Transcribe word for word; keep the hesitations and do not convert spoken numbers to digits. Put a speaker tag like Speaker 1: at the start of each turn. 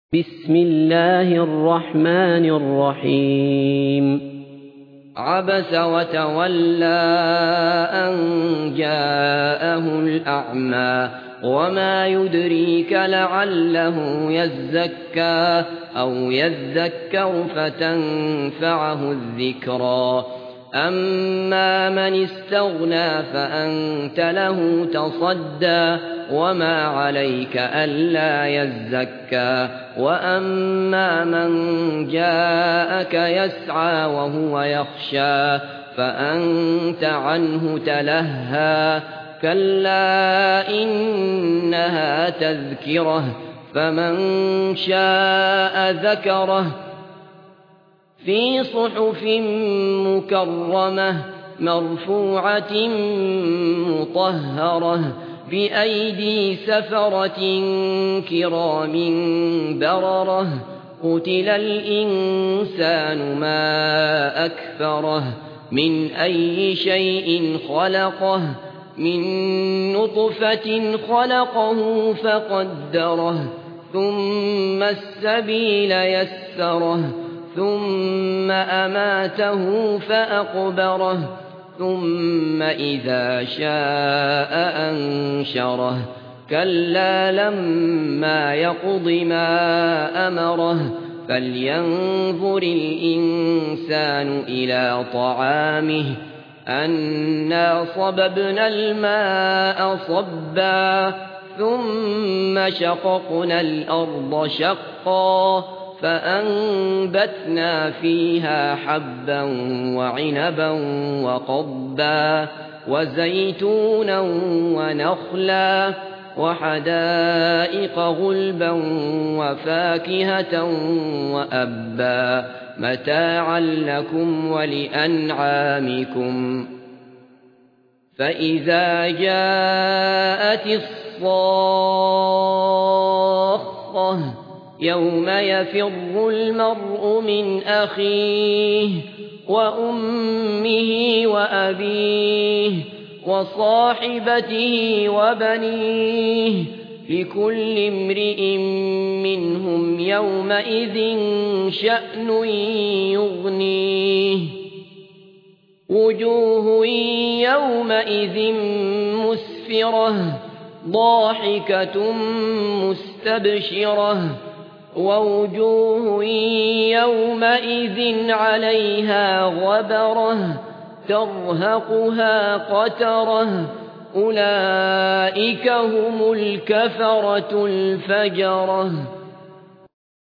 Speaker 1: بسم الله الرحمن الرحيم عبس وتولى أن جاءه الأعمى وما يدريك لعله يزكى أو يذكر فتنفعه الذكرى أما من استغنى فأنت له تصدى وما عليك ألا يزكى وأما من جاءك يسعى وهو يخشى فأنت عنه تلهى كلا إنها تذكرة فمن شاء ذكره في صحف مكرمة مرفوعة مطهرة بأيدي سفرة كرام بررة قتل الإنسان ما أكفره من أي شيء خلقه من نطفة خلقه فقدره ثم السبيل يسره ثم أماته فأقبره ثم إذا شاء أنشره كلا لما يقض ما أمره فلينظر الإنسان إلى طعامه أنا صببنا الماء صبا ثم شققنا الأرض شقا فأنبتنا فيها حبا وعنبا وقضبا وزيتونا ونخلا وحدائق غلبا وفاكهة وأبا متاعا لكم ولأنعامكم فإذا جاءت الصاخة يوم يفر المرء من أخيه وأمه وأبيه وصاحبته وبنيه لكل امرئ منهم يومئذ شأن يغنيه وجوه يومئذ مسفرة ضاحكة مستبشرة ووجوه يومئذ عليها غبرة ترهقها قترة أولئك هم الكفرة الفجرة.